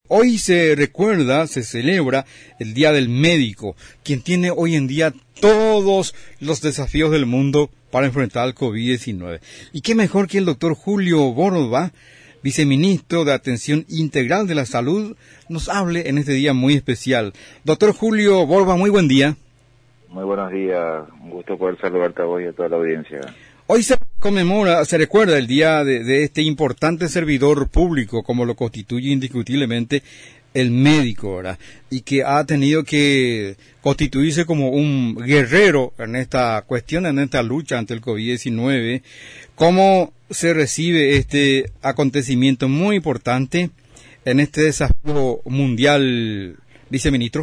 Hoy se recuerda, se celebra el Día del Médico, quien tiene hoy en día todos los desafíos del mundo para enfrentar el COVID-19. Y qué mejor que el doctor Julio Borba, viceministro de Atención Integral de la Salud, nos hable en este día muy especial. Doctor Julio Borba, muy buen día. Muy buenos días, un gusto poder saludarte a vos y a toda la audiencia. Hoy se conmemora, se recuerda el día de este importante servidor público, como lo constituye indiscutiblemente el médico, ¿verdad? Y que ha tenido que constituirse como un guerrero en esta cuestión, en esta lucha ante el COVID-19. ¿Cómo se recibe este acontecimiento muy importante en este desafío mundial, viceministro?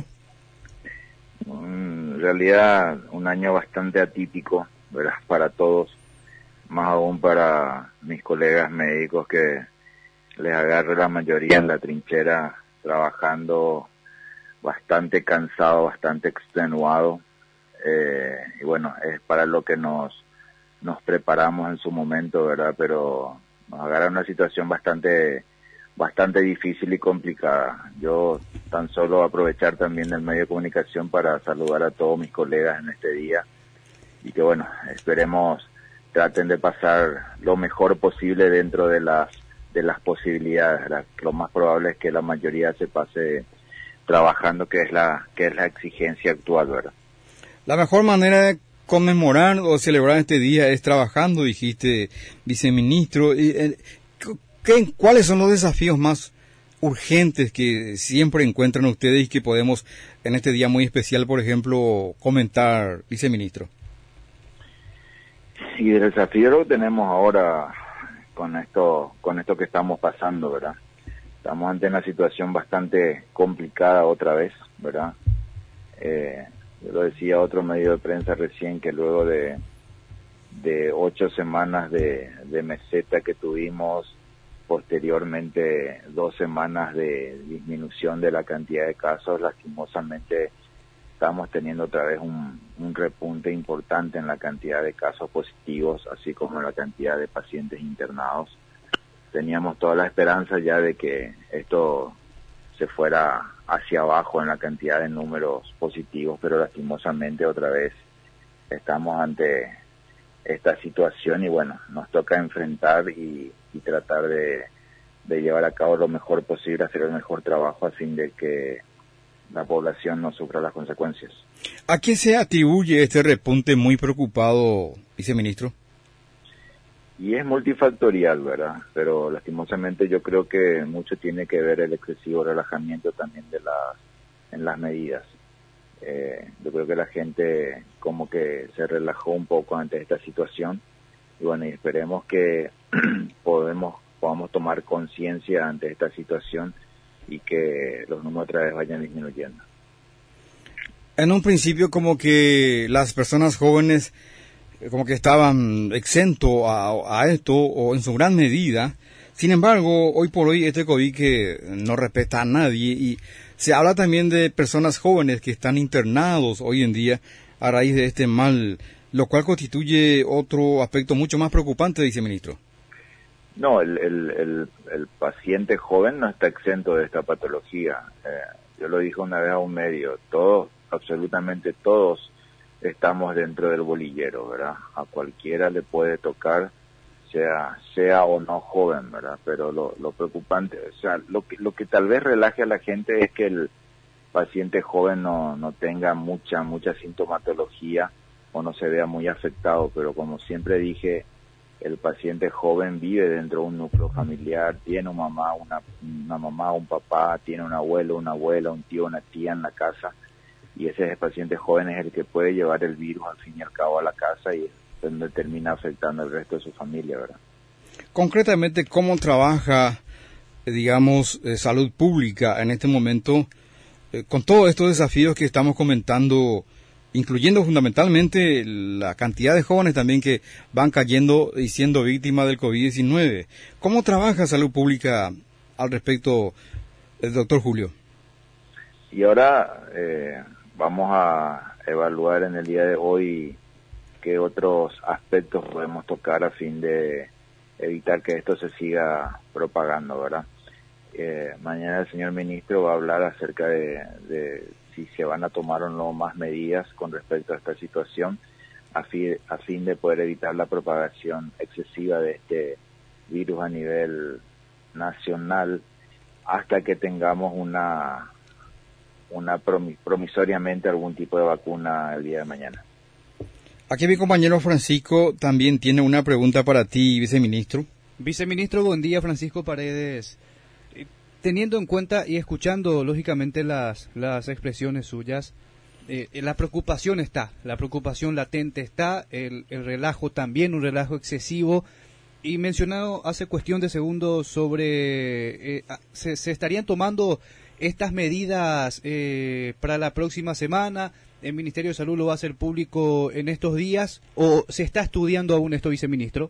En realidad, un año bastante atípico, ¿verdad? Para todos, más aún para mis colegas médicos que les agarre la mayoría en la trinchera, trabajando bastante cansado, bastante extenuado, y bueno, es para lo que nos preparamos en su momento, ¿verdad? Pero nos agarra una situación bastante difícil y complicada. Yo tan solo aprovechar también el medio de comunicación para saludar a todos mis colegas en este día y que bueno, esperemos traten de pasar lo mejor posible dentro de las posibilidades. Lo más probable es que la mayoría se pase trabajando, que es la exigencia actual, ¿verdad? La mejor manera de conmemorar o celebrar este día es trabajando, dijiste, viceministro. ¿Cuáles son los desafíos más urgentes que siempre encuentran ustedes y que podemos en este día muy especial, por ejemplo, comentar, viceministro? Y el desafío lo tenemos ahora con esto que estamos pasando, ¿verdad? Estamos ante una situación bastante complicada otra vez, ¿verdad? Yo lo decía a otro medio de prensa recién, que luego de 8 semanas de meseta que tuvimos, posteriormente 2 semanas de disminución de la cantidad de casos, lastimosamente estamos teniendo otra vez un repunte importante en la cantidad de casos positivos, así como en la cantidad de pacientes internados. Teníamos toda la esperanza ya de que esto se fuera hacia abajo en la cantidad de números positivos, pero lastimosamente otra vez estamos ante esta situación y bueno, nos toca enfrentar y tratar de llevar a cabo lo mejor posible, hacer el mejor trabajo a fin de que la población no sufra las consecuencias. ¿A qué se atribuye este repunte muy preocupado, viceministro? Y es multifactorial, ¿verdad? Pero lastimosamente yo creo que mucho tiene que ver el excesivo relajamiento también en las medidas. Yo creo que la gente como que se relajó un poco ante esta situación y bueno, y esperemos que podamos tomar conciencia ante esta situación y que los números otra vez vayan disminuyendo. En un principio como que las personas jóvenes como que estaban exentos a esto o en su gran medida. Sin embargo, hoy por hoy este COVID que no respeta a nadie y se habla también de personas jóvenes que están internados hoy en día a raíz de este mal, lo cual constituye otro aspecto mucho más preocupante, viceministro. No, el paciente joven no está exento de esta patología. Yo lo dije una vez a un medio, absolutamente todos estamos dentro del bolillero, ¿verdad? A cualquiera le puede tocar, sea o no joven, ¿verdad? Pero lo preocupante, o sea, lo que tal vez relaje a la gente es que el paciente joven no tenga mucha sintomatología o no se vea muy afectado, pero como siempre dije, el paciente joven vive dentro de un núcleo familiar, tiene una mamá, un papá, tiene un abuelo, una abuela, un tío, una tía en la casa, y ese paciente joven es el que puede llevar el virus al fin y al cabo a la casa y es donde termina afectando al resto de su familia, ¿verdad? Concretamente, ¿cómo trabaja, digamos, salud pública en este momento con todos estos desafíos que estamos comentando, incluyendo fundamentalmente la cantidad de jóvenes también que van cayendo y siendo víctimas del COVID-19? ¿Cómo trabaja salud pública al respecto, doctor Julio? Y ahora vamos a evaluar en el día de hoy qué otros aspectos podemos tocar a fin de evitar que esto se siga propagando, ¿verdad? Mañana el señor ministro va a hablar acerca de si se van a tomar o no más medidas con respecto a esta situación a fin de poder evitar la propagación excesiva de este virus a nivel nacional hasta que tengamos promisoriamente algún tipo de vacuna el día de mañana. Aquí mi compañero Francisco también tiene una pregunta para ti, viceministro. Viceministro, buen día, Francisco Paredes. Teniendo en cuenta y escuchando lógicamente las expresiones suyas, la preocupación está, la preocupación latente está, el relajo también, un relajo excesivo. Y mencionado hace cuestión de segundos sobre, se estarían tomando estas medidas para la próxima semana. ¿El Ministerio de Salud lo va a hacer público en estos días o se está estudiando aún esto, viceministro?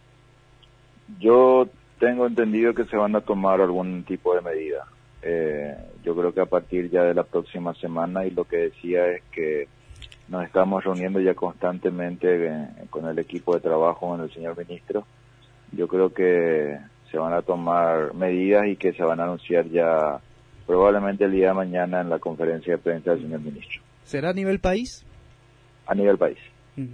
Yo tengo entendido que se van a tomar algún tipo de medida. Yo creo que a partir ya de la próxima semana, y lo que decía es que nos estamos reuniendo ya constantemente con el equipo de trabajo, con el señor ministro. Yo creo que se van a tomar medidas y que se van a anunciar ya probablemente el día de mañana en la conferencia de prensa del señor ministro. ¿Será a nivel país? A nivel país. Uh-huh.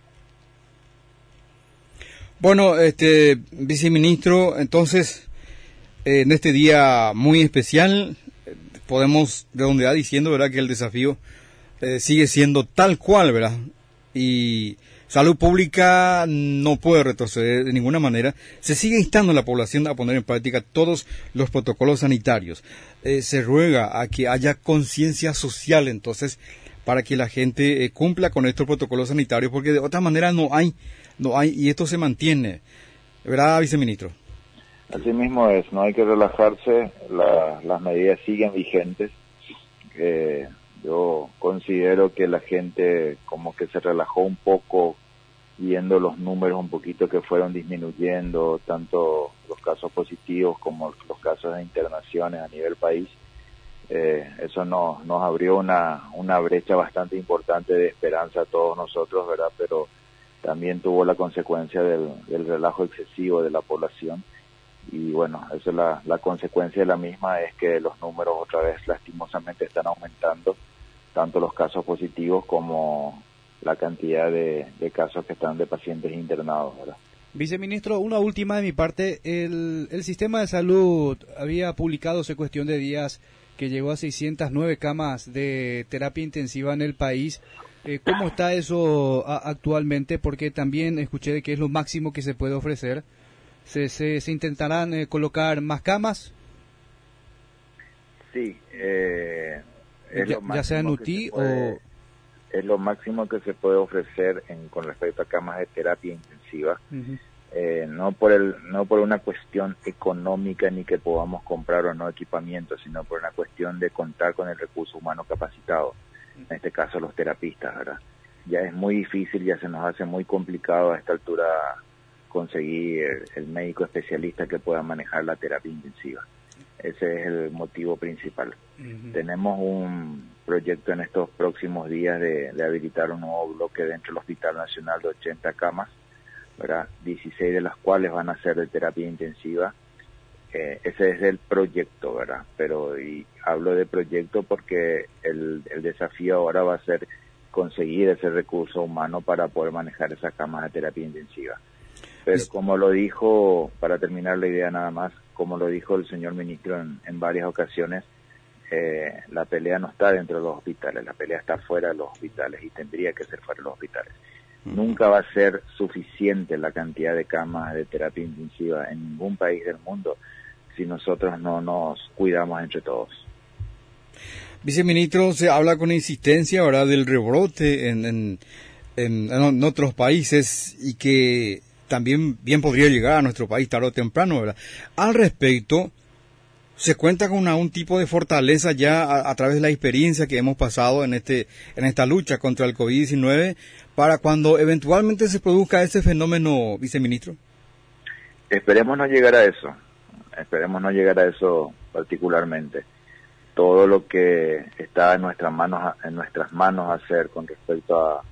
Bueno, viceministro, entonces, en este día muy especial, podemos redondear diciendo, ¿verdad?, que el desafío sigue siendo tal cual, ¿verdad? Y salud pública no puede retroceder de ninguna manera. Se sigue instando a la población a poner en práctica todos los protocolos sanitarios. Se ruega a que haya conciencia social, entonces, para que la gente cumpla con estos protocolos sanitarios, porque de otra manera no hay, y esto se mantiene. ¿Verdad, viceministro? Así mismo es, no hay que relajarse, las medidas siguen vigentes. Yo considero que la gente como que se relajó un poco viendo los números un poquito que fueron disminuyendo, tanto los casos positivos como los casos de internaciones a nivel país. Eso nos abrió una brecha bastante importante de esperanza a todos nosotros, ¿verdad? Pero también tuvo la consecuencia del relajo excesivo de la población. Y bueno, eso es la consecuencia de la misma, es que los números otra vez lastimosamente están aumentando, tanto los casos positivos como la cantidad de casos que están de pacientes internados, ¿verdad? Viceministro, una última de mi parte. El sistema de salud había publicado hace cuestión de días que llegó a 609 camas de terapia intensiva en el país. ¿Cómo está eso actualmente? Porque también escuché de que es lo máximo que se puede ofrecer. ¿Se intentarán colocar más camas? Sí. Ya sea en UTI o... Es lo máximo que se puede ofrecer con respecto a camas de terapia intensiva. Uh-huh. No por una cuestión económica ni que podamos comprar o no equipamiento, sino por una cuestión de contar con el recurso humano capacitado, en este caso los terapistas, ¿verdad? Ya es muy difícil, ya se nos hace muy complicado a esta altura conseguir el médico especialista que pueda manejar la terapia intensiva. Ese es el motivo principal. Uh-huh. Tenemos un proyecto en estos próximos días de habilitar un nuevo bloque dentro del Hospital Nacional de 80 camas, ¿verdad? 16 de las cuales van a ser de terapia intensiva. Ese es el proyecto, ¿verdad? Pero y hablo de proyecto porque el desafío ahora va a ser conseguir ese recurso humano para poder manejar esas camas de terapia intensiva. Pero como lo dijo, para terminar la idea nada más, como lo dijo el señor ministro en varias ocasiones, la pelea no está dentro de los hospitales, la pelea está fuera de los hospitales y tendría que ser fuera de los hospitales. Uh-huh. Nunca va a ser suficiente la cantidad de camas de terapia intensiva en ningún país del mundo si nosotros no nos cuidamos entre todos. Viceministro, se habla con insistencia ahora del rebrote en otros países y que también bien podría llegar a nuestro país tarde o temprano, ¿verdad? Al respecto, ¿se cuenta con un tipo de fortaleza ya a través de la experiencia que hemos pasado en esta lucha contra el COVID-19 para cuando eventualmente se produzca ese fenómeno, viceministro? Esperemos no llegar a eso particularmente. Todo lo que está en nuestras manos hacer con respecto a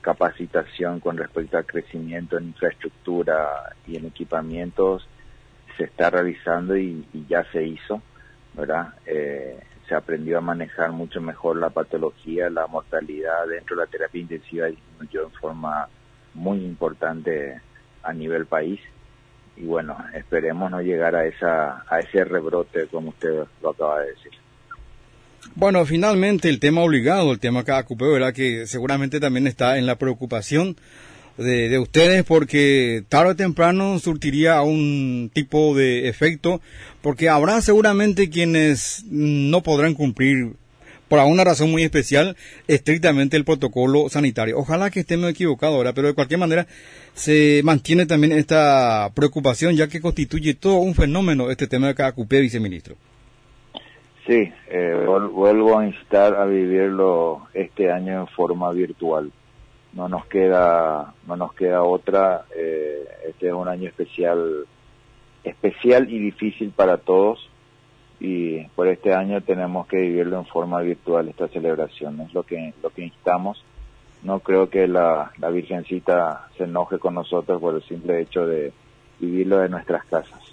capacitación, con respecto a crecimiento en infraestructura y en equipamientos, se está realizando y ya se hizo, ¿verdad? Se aprendió a manejar mucho mejor la patología, la mortalidad dentro de la terapia intensiva disminuyó en forma muy importante a nivel país. Y bueno, esperemos no llegar a ese rebrote como usted lo acaba de decir. Bueno, finalmente el tema obligado, el tema KQP, ¿verdad? Que seguramente también está en la preocupación de ustedes, porque tarde o temprano surtiría un tipo de efecto, porque habrá seguramente quienes no podrán cumplir, por alguna razón muy especial, estrictamente el protocolo sanitario. Ojalá que estemos equivocados ahora, pero de cualquier manera se mantiene también esta preocupación, ya que constituye todo un fenómeno este tema de KQP, viceministro. Sí, vuelvo a instar a vivirlo este año en forma virtual. No nos queda otra. Este es un año especial y difícil para todos, y por este año tenemos que vivirlo en forma virtual, esta celebración. Es lo que instamos. No creo que la Virgencita se enoje con nosotros por el simple hecho de vivirlo de nuestras casas.